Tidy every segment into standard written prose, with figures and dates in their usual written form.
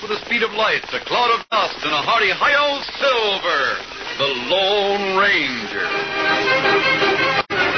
with the speed of light, a cloud of dust, and a hearty hi-yo Silver, the Lone Ranger.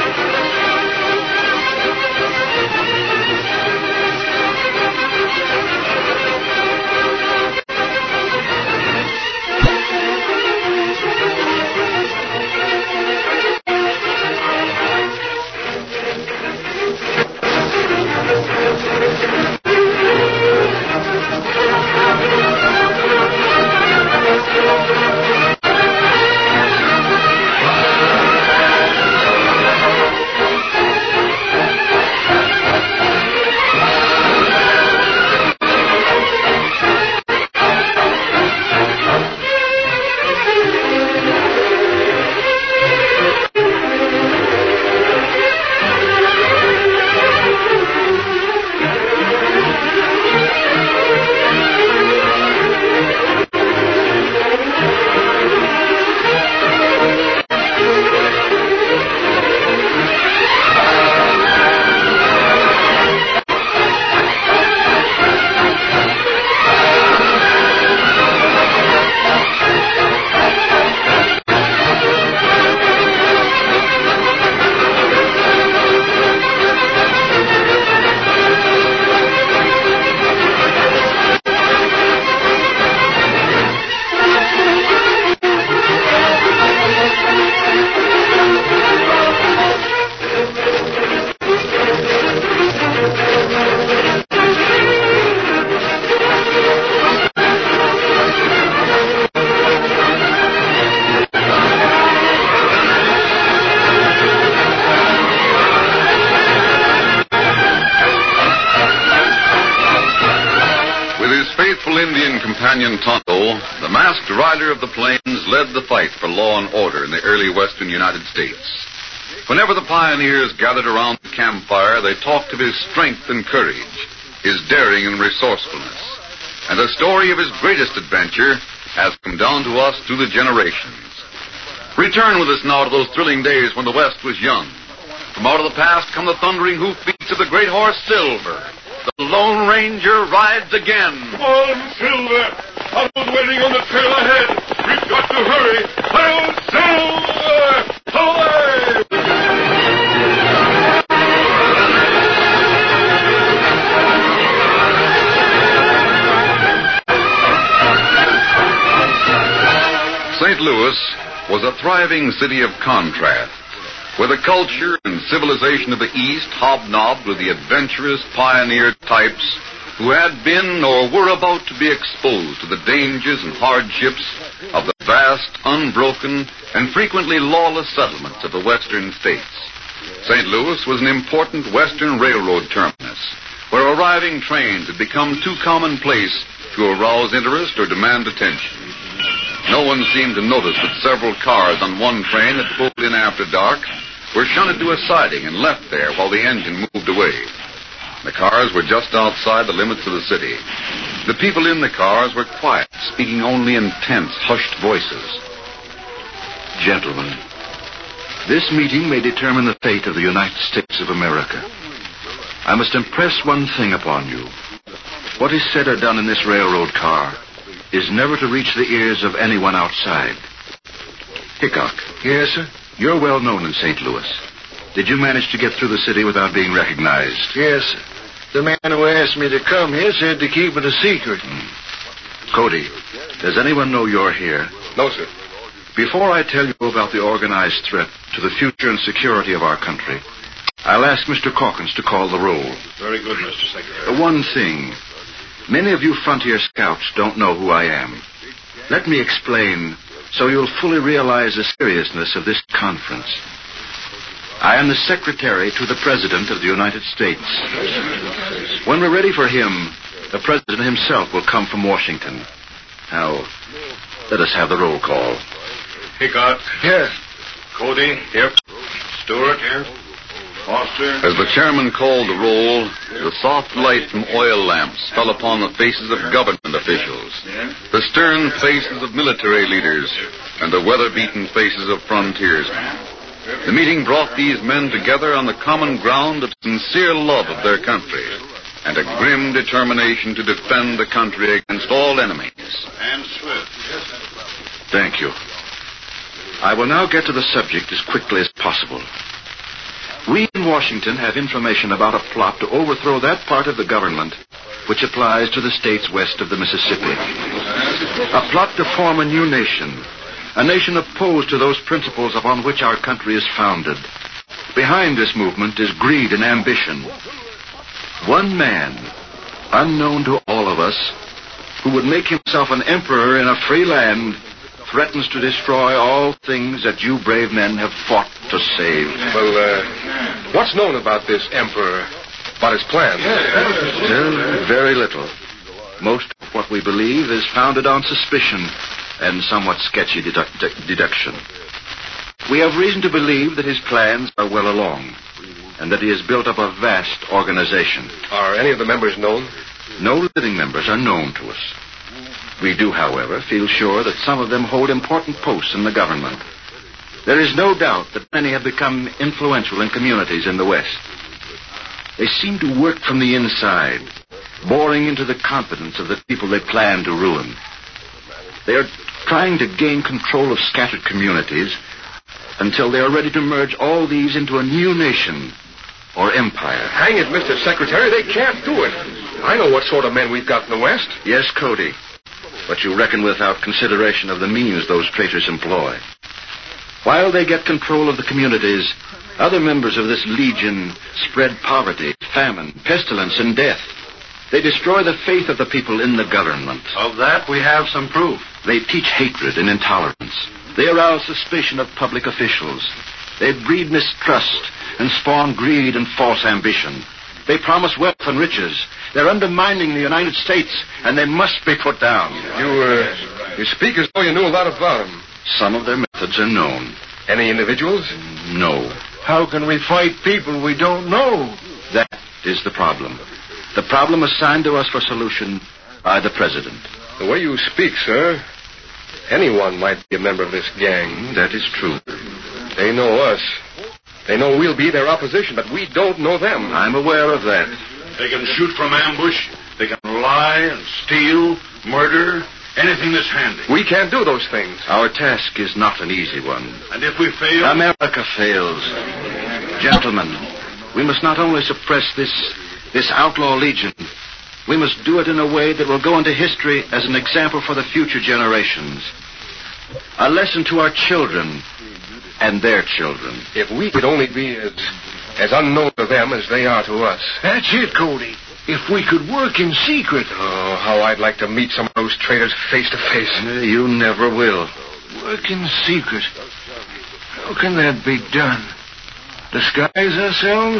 Indian companion Tonto, the masked rider of the plains, led the fight for law and order in the early western United States. Whenever the pioneers gathered around the campfire, they talked of his strength and courage, his daring and resourcefulness. And the story of his greatest adventure has come down to us through the generations. Return with us now to those thrilling days when the West was young. From out of the past come the thundering hoofbeats of the great horse Silver. The Lone Ranger rides again. Come on, Silver. Tonto's waiting on the trail ahead. We've got to hurry. Hi-yo, Silver! Away! St. Louis was a thriving city of contrast, where the culture and civilization of the East hobnobbed with the adventurous pioneer types who had been or were about to be exposed to the dangers and hardships of the vast, unbroken, and frequently lawless settlements of the western states. St. Louis was an important western railroad terminus, where arriving trains had become too commonplace to arouse interest or demand attention. No one seemed to notice that several cars on one train that pulled in after dark were shunted to a siding and left there while the engine moved away. The cars were just outside the limits of the city. The people in the cars were quiet, speaking only in tense, hushed voices. Gentlemen, this meeting may determine the fate of the United States of America. I must impress one thing upon you. What is said or done in this railroad car is never to reach the ears of anyone outside. Hickok. Yes, sir? You're well known in St. Louis. Did you manage to get through the city without being recognized? Yes, sir. The man who asked me to come here said to keep it a secret. Cody, does anyone know you're here? No, sir. Before I tell you about the organized threat to the future and security of our country, I'll ask Mr. Calkins to call the roll. Very good, Mr. Secretary. One thing. Many of you frontier scouts don't know who I am. Let me explain so you'll fully realize the seriousness of this conference. I am the secretary to the President of the United States. When we're ready for him, the President himself will come from Washington. Now, let us have the roll call. Hickok. Here. Cody. Here. Stewart. Here. Foster. As the chairman called the roll, the soft light from oil lamps fell upon the faces of government officials, the stern faces of military leaders, and the weather-beaten faces of frontiersmen. The meeting brought these men together on the common ground of sincere love of their country. and a grim determination to defend the country against all enemies. And Swift. Thank you. I will now get to the subject as quickly as possible. We in Washington have information about a plot to overthrow that part of the government which applies to the states west of the Mississippi. A plot to form a new nation, a nation opposed to those principles upon which our country is founded. Behind this movement is greed and ambition. One man, unknown to all of us, who would make himself an emperor in a free land, threatens to destroy all things that you brave men have fought to save. Well, what's known about this emperor? About his plans? Well, very little. Most of what we believe is founded on suspicion and somewhat sketchy deduction. We have reason to believe that his plans are well along, and that he has built up a vast organization. Are any of the members known? No living members are known to us. We do, however, feel sure that some of them hold important posts in the government. There is no doubt that many have become influential in communities in the West. They seem to work from the inside, boring into the confidence of the people they plan to ruin. They are trying to gain control of scattered communities until they are ready to merge all these into a new nation or empire. Hang it, Mr. Secretary, they can't do it. I know what sort of men we've got in the West. Yes, Cody. But you reckon without consideration of the means those traitors employ. While they get control of the communities, other members of this legion spread poverty, famine, pestilence, and death. They destroy the faith of the people in the government. Of that, we have some proof. They teach hatred and intolerance. They arouse suspicion of public officials. They breed mistrust and spawn greed and false ambition. They promise wealth and riches. They're undermining the United States, and they must be put down. You speak as though you knew a lot about them. Some of their methods are known. Any individuals? No. How can we fight people we don't know? That is the problem. The problem assigned to us for solution by the President. The way you speak, sir, anyone might be a member of this gang. That is true. They know us. They know we'll be their opposition, but we don't know them. I'm aware of that. They can shoot from ambush. They can lie and steal, murder, anything that's handy. We can't do those things. Our task is not an easy one. And if we fail... America fails. Gentlemen, we must not only suppress this outlaw legion, we must do it in a way that will go into history as an example for the future generations. A lesson to our children and their children. If we could only be as unknown to them as they are to us. That's it, Cody. If we could work in secret. Oh, how I'd like to meet some of those traitors face to face. You never will. Work in secret. How can that be done? Disguise ourselves?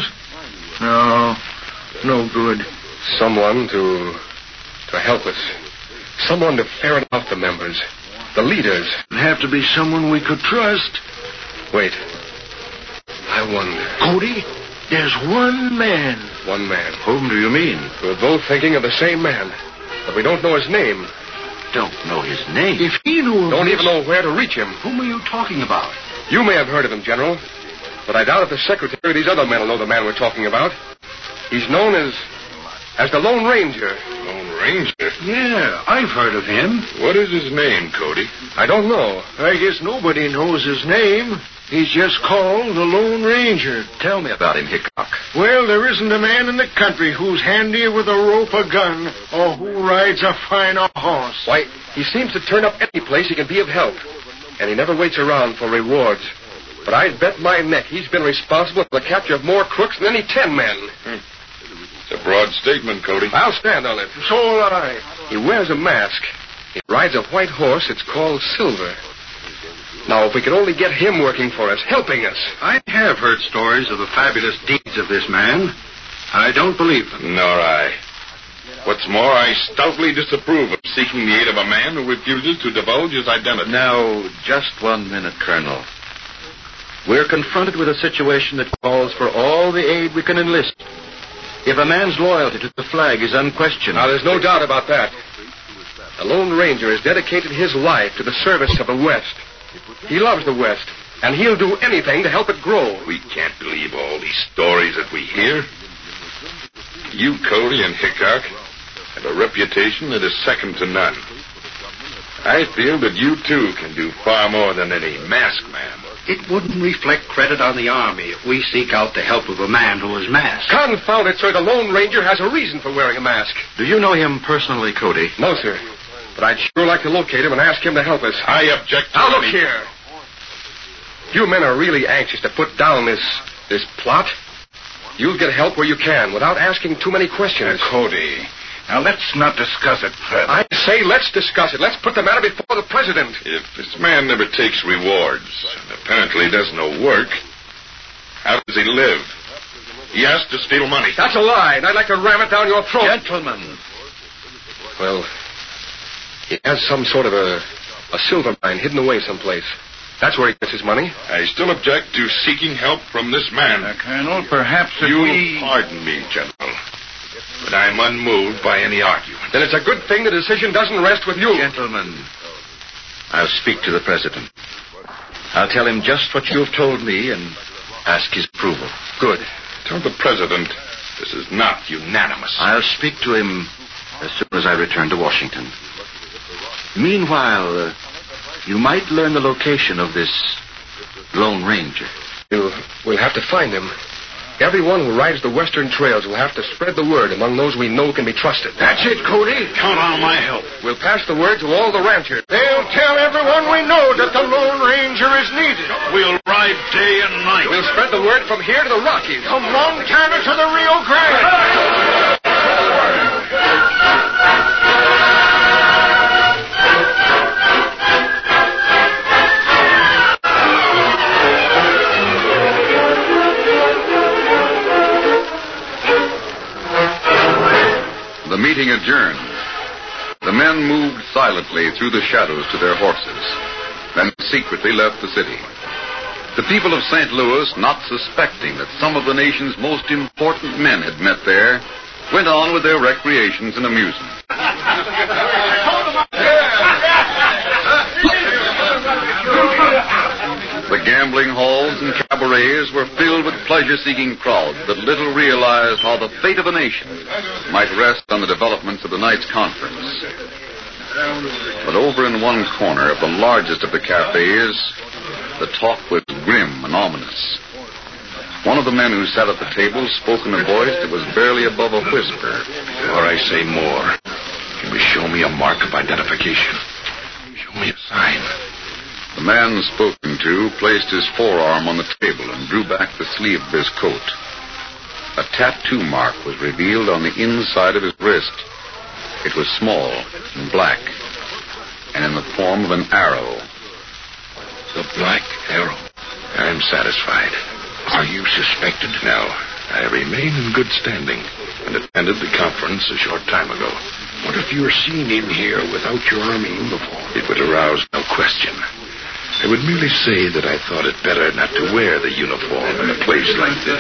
No good. Someone to help us. Someone to ferret out the members. The leaders. It'd have to be someone we could trust. Wait. I wonder. Cody, there's one man. One man. Whom do you mean? We're both thinking of the same man, but we don't know his name. Don't know his name? If he knew... Don't even know where to reach him. Whom are you talking about? You may have heard of him, General, but I doubt if the Secretary or these other men will know the man we're talking about. He's known as the Lone Ranger. Lone Ranger? Yeah, I've heard of him. What is his name, Cody? I don't know. I guess nobody knows his name. He's just called the Lone Ranger. Tell me about him, Hickok. Well, there isn't a man in the country who's handier with a rope, a gun, or who rides a finer horse. Why, he seems to turn up any place he can be of help. And he never waits around for rewards. But I'd bet my neck he's been responsible for the capture of more crooks than any 10 men. It's a broad statement, Cody. I'll stand on it. So will I. He wears a mask. He rides a white horse. It's called Silver. Now, if we could only get him working for us, helping us. I have heard stories of the fabulous deeds of this man. I don't believe them. Nor I. What's more, I stoutly disapprove of seeking the aid of a man who refuses to divulge his identity. Now, just 1 minute, Colonel. We're confronted with a situation that calls for all the aid we can enlist. If a man's loyalty to the flag is unquestioned... Now, there's no doubt about that. The Lone Ranger has dedicated his life to the service of the West. He loves the West, and he'll do anything to help it grow. We can't believe all these stories that we hear. You, Cody, and Hickok have a reputation that is second to none. I feel that you, too, can do far more than any masked man. It wouldn't reflect credit on the Army if we seek out the help of a man who is masked. Confound it, sir. The Lone Ranger has a reason for wearing a mask. Do you know him personally, Cody? No, sir. But I'd sure like to locate him and ask him to help us. I object to Now, look here. You men are really anxious to put down this plot. You'll get help where you can without asking too many questions. Cody, now let's not discuss it further. I say let's discuss it. Let's put the matter before the president. If this man never takes rewards and apparently does no work, how does he live? He has to steal money. That's a lie, and I'd like to ram it down your throat. Gentlemen. Well, he has some sort of a silver mine hidden away someplace. That's where he gets his money. I still object to seeking help from this man. Colonel, perhaps if You'll pardon me, General, but I'm unmoved by any argument. Then it's a good thing the decision doesn't rest with you. Gentlemen, I'll speak to the president. I'll tell him just what you have told me and ask his approval. Good. Tell the president this is not unanimous. I'll speak to him as soon as I return to Washington. Meanwhile, you might learn the location of this Lone Ranger. We'll have to find him. Everyone who rides the western trails will have to spread the word among those we know can be trusted. That's it, Cody. Count on my help. We'll pass the word to all the ranchers. They'll tell everyone we know that the Lone Ranger is needed. We'll ride day and night. We'll spread the word from here to the Rockies. From Montana to the Rio Grande. The meeting adjourned. The men moved silently through the shadows to their horses, then secretly left the city. The people of St. Louis, not suspecting that some of the nation's most important men had met there, went on with their recreations and amusements. The gambling halls and cabarets were filled with pleasure-seeking crowds that little realized how the fate of a nation might rest on the developments of the night's conference. But over in one corner of the largest of the cafes, the talk was grim and ominous. One of the men who sat at the table spoke in a voice that was barely above a whisper. Before I say more, can you show me a mark of identification? Show me a sign. The man spoken to placed his forearm on the table and drew back the sleeve of his coat. A tattoo mark was revealed on the inside of his wrist. It was small and black, and in the form of an arrow. The Black Arrow. I'm satisfied. Are you suspected? No. I remain in good standing and attended the conference a short time ago. What if you're seen in here without your Army uniform? It would arouse no question. I would merely say that I thought it better not to wear the uniform in a place like this.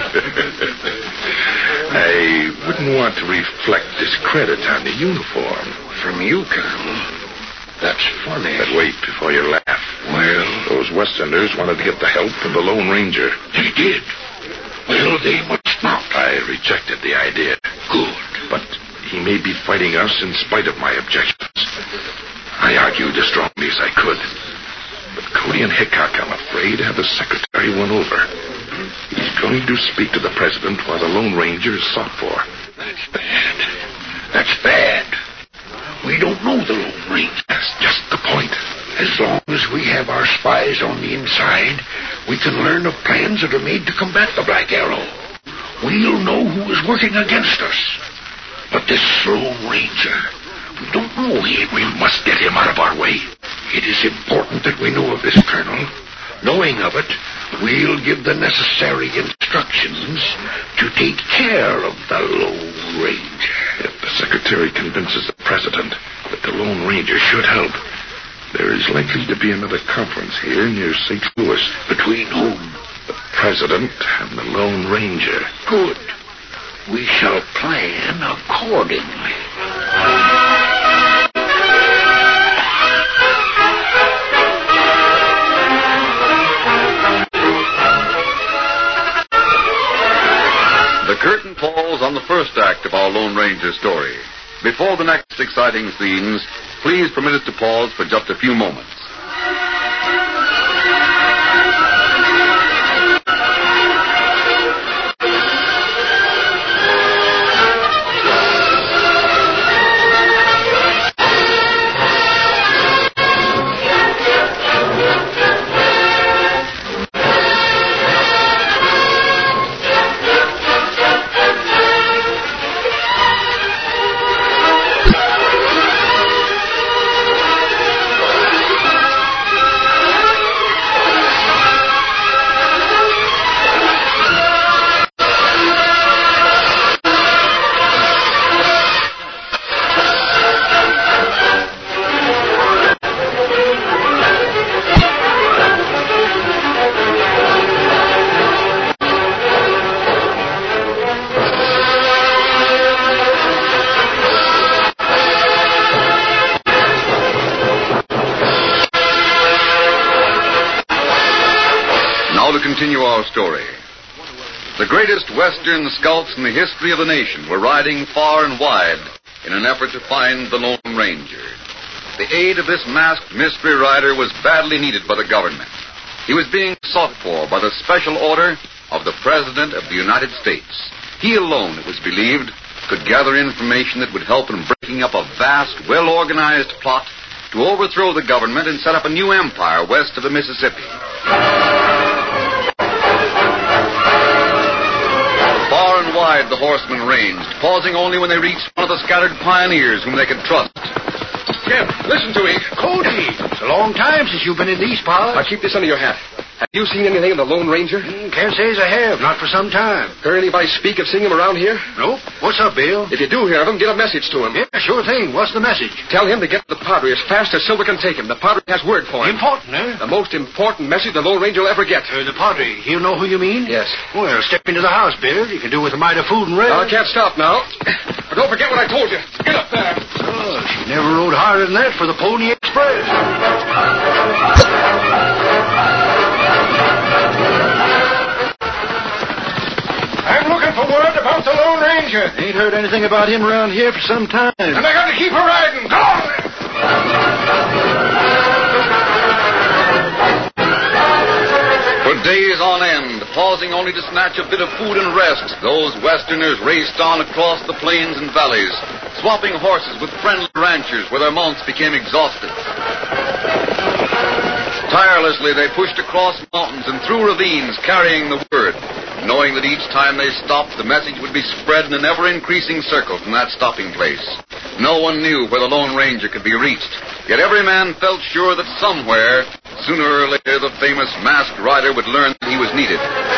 I wouldn't want to reflect discredit on the uniform. From you, Colonel? That's funny. But wait before you laugh. Well, those Westerners wanted to get the help of the Lone Ranger. They did? Well, they must not. I rejected the idea. Good. But he may be fighting us in spite of my objections. I argued as strongly as I could. But Cody and Hickok, I'm afraid, have the secretary won over. He's going to speak to the president while the Lone Ranger is sought for. That's bad. That's bad. We don't know the Lone Ranger. That's just the point. As long as we have our spies on the inside, we can learn of plans that are made to combat the Black Arrow. We'll know who is working against us. But this Lone Ranger, we don't know him. We must get him out of our way. It is important that we know of this, Colonel. Knowing of it, we'll give the necessary instructions to take care of the Lone Ranger. If the secretary convinces the president that the Lone Ranger should help, there is likely to be another conference here near St. Louis. Between whom? The president and the Lone Ranger. Good. We shall plan accordingly. The curtain falls on the first act of our Lone Ranger story. Before the next exciting scenes, please permit us to pause for just a few moments. Continue our story. The greatest Western scouts in the history of the nation were riding far and wide in an effort to find the Lone Ranger. The aid of this masked mystery rider was badly needed by the government. He was being sought for by the special order of the President of the United States. He alone, it was believed, could gather information that would help in breaking up a vast, well-organized plot to overthrow the government and set up a new empire west of the Mississippi. Far and wide the horsemen ranged, pausing only when they reached one of the scattered pioneers whom they could trust. Jim, listen to me. Cody, it's a long time since you've been in these parts. Now keep this under your hat. Have you seen anything of the Lone Ranger? Can't say as I have. Not for some time. Heard anybody speak of seeing him around here? Nope. What's up, Bill? If you do hear of him, get a message to him. Yeah, sure thing. What's the message? Tell him to get to the Padre as fast as Silver can take him. The Padre has word for him. Important, huh? The most important message the Lone Ranger will ever get. The Padre. He'll know who you mean? Yes. Well, step into the house, Bill. You can do with a mite of food and rest. I can't stop now. But don't forget what I told you. Get up there. Oh, she never rode harder than that for the Pony Express. I'm looking for word about the Lone Ranger. Ain't heard anything about him around here for some time. And I got to keep her riding. Go on! For days on end, pausing only to snatch a bit of food and rest, those Westerners raced on across the plains and valleys, swapping horses with friendly ranchers where their mounts became exhausted. Tirelessly, they pushed across mountains and through ravines, carrying the word, knowing that each time they stopped, the message would be spread in an ever-increasing circle from that stopping place. No one knew where the Lone Ranger could be reached, yet every man felt sure that somewhere, sooner or later, the famous masked rider would learn that he was needed.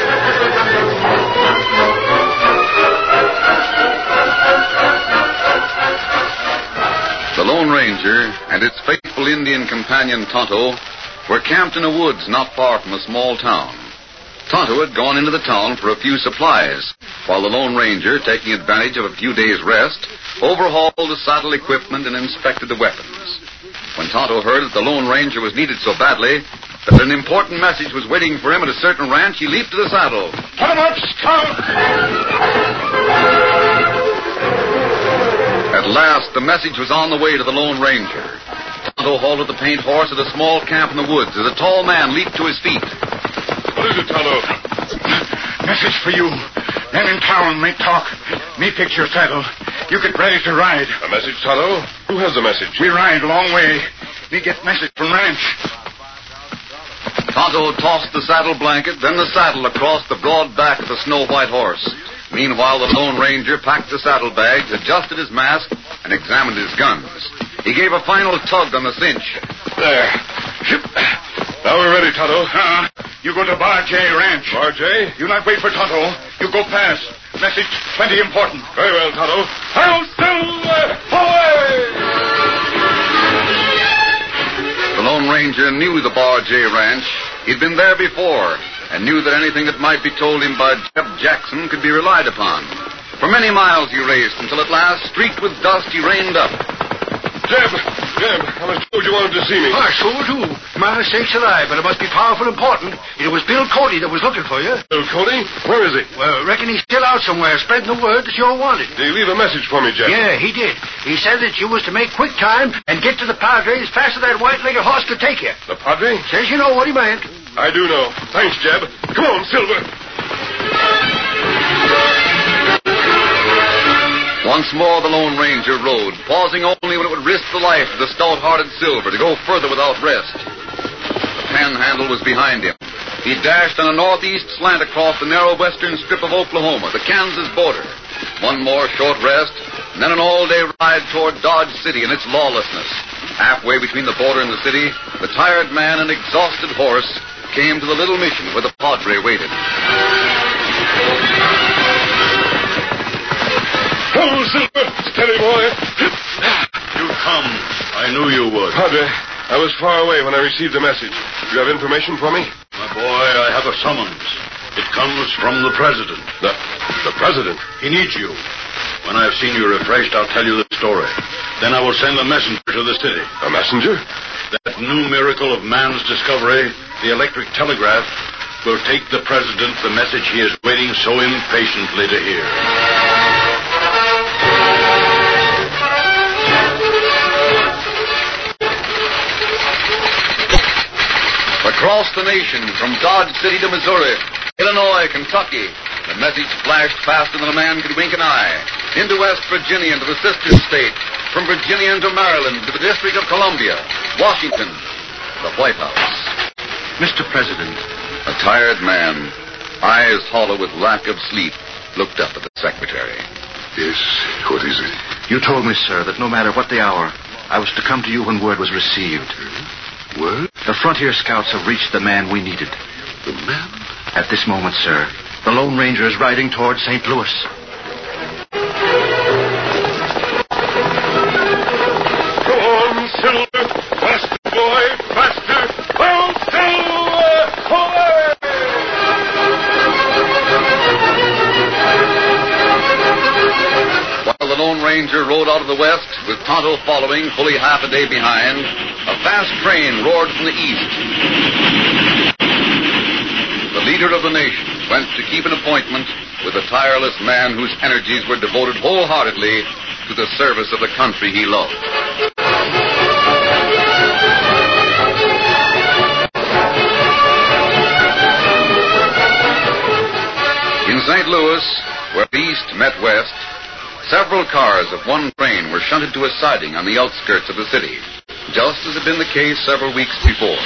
The Lone Ranger and its faithful Indian companion Tonto were camped in a woods not far from a small town. Tonto had gone into the town for a few supplies, while the Lone Ranger, taking advantage of a few days' rest, overhauled the saddle equipment and inspected the weapons. When Tonto heard that the Lone Ranger was needed so badly that an important message was waiting for him at a certain ranch, he leaped to the saddle. Put him up, Scout! At last, the message was on the way to the Lone Ranger. Tonto halted the paint horse at a small camp in the woods as a tall man leaped to his feet. What is it, Tonto? Message for you. Men in town may talk. Me fix your saddle. You get ready to ride. A message, Tonto? Who has the message? We ride a long way. We get message from ranch. Tonto tossed the saddle blanket, then the saddle across the broad back of the snow-white horse. Meanwhile, the Lone Ranger packed the saddlebags, adjusted his mask, and examined his guns. He gave a final tug on the cinch. There. Now we're ready, Tonto. You go to Bar J Ranch. Bar J? You not wait for Tonto. You go past. Message plenty important. Very well, Tonto. Hail Silver! Away! The Lone Ranger knew the Bar J Ranch. He'd been there before and knew that anything that might be told him by Jeb Jackson could be relied upon. For many miles he raced until at last, streaked with dust, he reined up. Jeb, I was told you wanted to see me. Ah, so do. My sakes alive, but it must be powerful important. It was Bill Cody that was looking for you. Bill Cody? Where is he? Well, reckon he's still out somewhere, spreading the word that you're wanted. Did he leave a message for me, Jeb? Yeah, he did. He said that you was to make quick time and get to the Padre as fast as that white-legged horse could take you. The Padre? Says you know what he meant. I do know. Thanks, Jeb. Come on, Silver. Once more the Lone Ranger rode, pausing only when it would risk the life of the stout-hearted Silver to go further without rest. The Panhandle was behind him. He dashed on a northeast slant across the narrow western strip of Oklahoma, the Kansas border. One more short rest, and then an all-day ride toward Dodge City and its lawlessness. Halfway between the border and the city, the tired man and exhausted horse came to the little mission where the Padre waited. Oh, Silver. Steady, boy. You come. I knew you would. Padre, I was far away when I received the message. You have information for me? My boy, I have a summons. It comes from the President. The President? He needs you. When I've seen you refreshed, I'll tell you the story. Then I will send a messenger to the city. A messenger? That new miracle of man's discovery, the electric telegraph, will take the President the message he is waiting so impatiently to hear. Across the nation, from Dodge City to Missouri, Illinois, Kentucky, the message flashed faster than a man could wink an eye. Into West Virginia, into the sister state. From Virginia into Maryland, to the District of Columbia. Washington, the White House. Mr. President. A tired man, eyes hollow with lack of sleep, looked up at the secretary. Yes, what is it? You told me, sir, that no matter what the hour, I was to come to you when word was received. Word? The frontier scouts have reached the man we needed. The man? At this moment, sir, the Lone Ranger is riding toward St. Louis. Come on, Silver. Faster, boy. Faster. Oh, Silver! Away! While the Lone Ranger rode out of the west, with Tonto following fully half a day behind, a fast train roared from the east. The leader of the nation went to keep an appointment with a tireless man whose energies were devoted wholeheartedly to the service of the country he loved. In St. Louis, where east met west, several cars of one train were shunted to a siding on the outskirts of the city, just as had been the case several weeks before.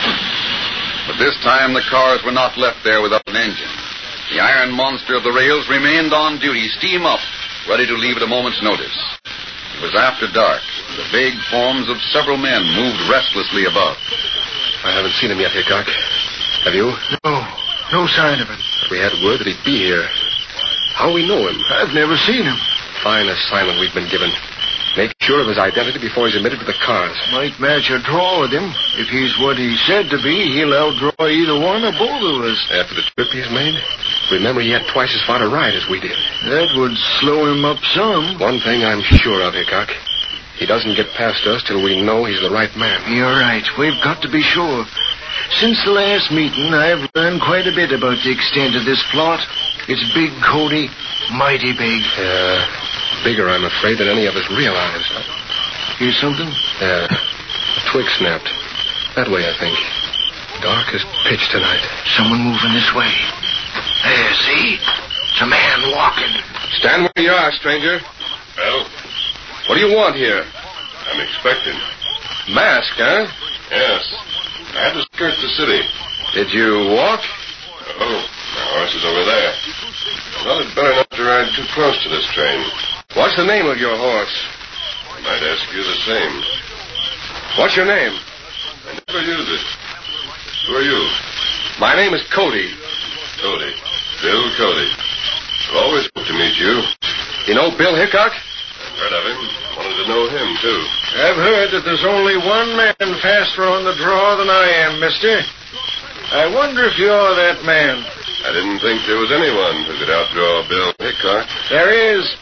But this time the cars were not left there without an engine. The iron monster of the rails remained on duty, steam up, ready to leave at a moment's notice. It was after dark. The vague forms of several men moved restlessly above. I haven't seen him yet, Hickok. Have you? No sign of him. We had word that he'd be here. How we know him? I've never seen him. Fine assignment we've been given. Make sure of his identity before he's admitted to the cars. Might match a draw with him. If he's what he's said to be, he'll outdraw either one or both of us. After the trip he's made? Remember, he had twice as far to ride as we did. That would slow him up some. One thing I'm sure of, Hickok. He doesn't get past us till we know he's the right man. You're right. We've got to be sure. Since the last meeting, I've learned quite a bit about the extent of this plot. It's big, Cody. Mighty big. Bigger, I'm afraid, than any of us realized. Hear something? A twig snapped. That way, I think. Dark as pitch tonight. Someone moving this way. There, see? It's a man walking. Stand where you are, stranger. Well, What do you want here? I'm expecting. Mask, huh? Yes. I had to skirt the city. Did you walk? Oh, my horse is over there. I thought it better not to ride too close to this train. What's the name of your horse? I might ask you the same. What's your name? I never use it. Who are you? My name is Cody. Cody. Bill Cody. I've always hoped to meet you. You know Bill Hickok? I've heard of him. Wanted to know him, too. I've heard that there's only one man faster on the draw than I am, mister. I wonder if you're that man. I didn't think there was anyone who could outdraw Bill Hickok. There is.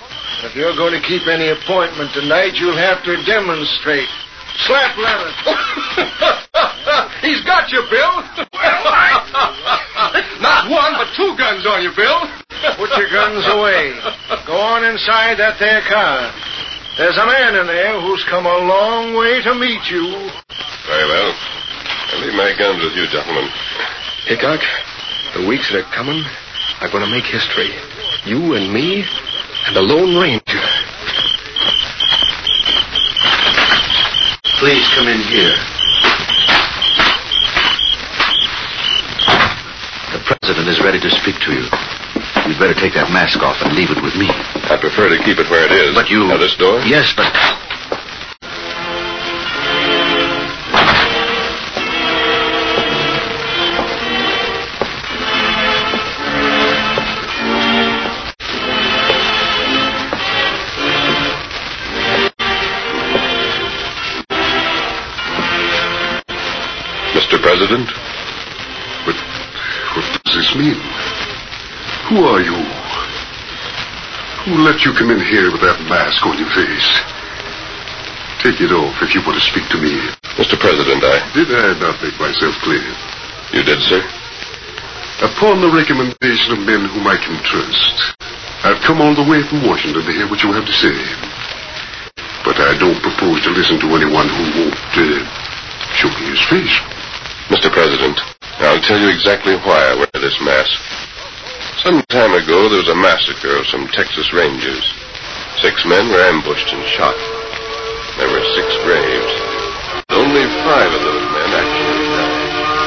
If you're going to keep any appointment tonight, you'll have to demonstrate. Slap Leonard. He's got you, Bill. Not one, but two guns on you, Bill. Put your guns away. Go on inside that there car. There's a man in there who's come a long way to meet you. Very well. I'll leave my guns with you, gentlemen. Hickok, the weeks that are coming are going to make history. You and me and the Lone Ranger. Please come in here. The president is ready to speak to you. You'd better take that mask off and leave it with me. I prefer to keep it where it is. But you... Now, this door? Yes, but... Mr. President? What does this mean? Who are you? Who let you come in here with that mask on your face? Take it off if you want to speak to me. Mr. President, Did I not make myself clear? You did, sir? Upon the recommendation of men whom I can trust, I've come all the way from Washington to hear what you have to say. But I don't propose to listen to anyone who won't show me his face. Mr. President, I'll tell you exactly why I wear this mask. Some time ago, there was a massacre of some Texas Rangers. 6 men were ambushed and shot. There were 6 graves. Only 5 of those men actually died.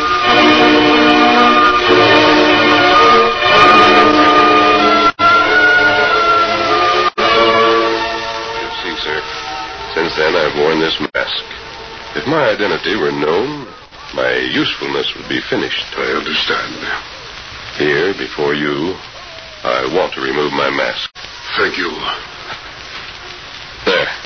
You see, sir, since then I've worn this mask. If my identity were known, my usefulness would be finished. I understand. Here, before you, I want to remove my mask. Thank you. There.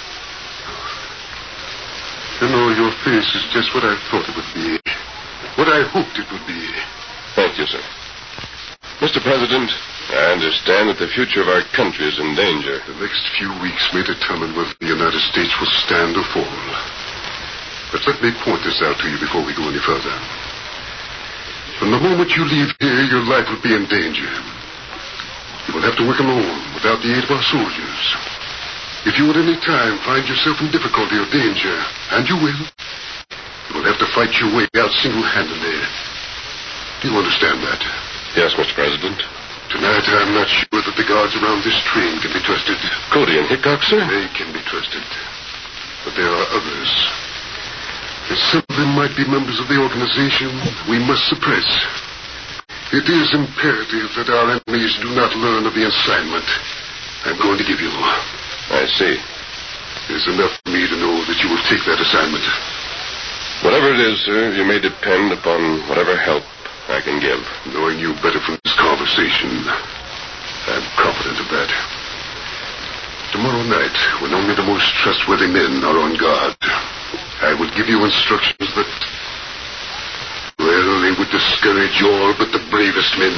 You know, your face is just what I thought it would be. What I hoped it would be. Thank you, sir. Mr. President, I understand that the future of our country is in danger. The next few weeks may determine whether the United States will stand or fall. But let me point this out to you before we go any further. From the moment you leave here, your life will be in danger. You will have to work alone, without the aid of our soldiers. If you at any time find yourself in difficulty or danger, and you will have to fight your way out single-handedly. Do you understand that? Yes, Mr. President. Tonight, I'm not sure that the guards around this train can be trusted. Cody and Hickok, sir? They can be trusted. But there are others. And some of them might be members of the organization we must suppress. It is imperative that our enemies do not learn of the assignment I'm going to give you. I see. It's enough for me to know that you will take that assignment. Whatever it is, sir, you may depend upon whatever help I can give. Knowing you better from this conversation, I'm confident of that. Tomorrow night, when only the most trustworthy men are on guard, I will give you instructions that, well, they would discourage all but the bravest men.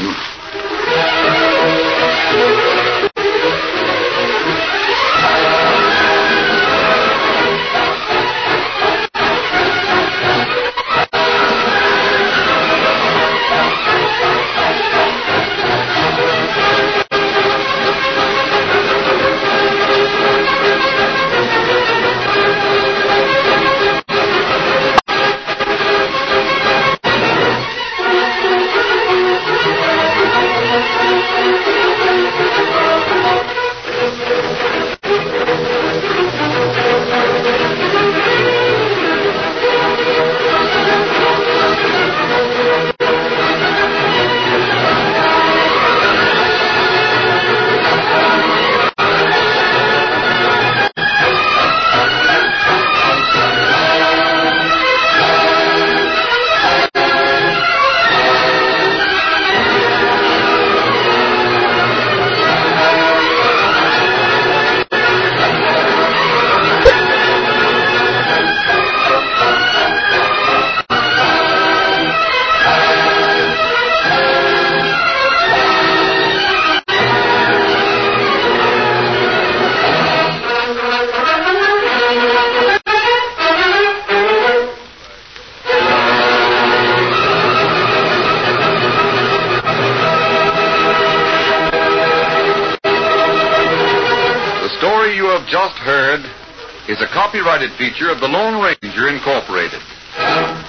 have just heard is a copyrighted feature of the Lone Ranger Incorporated.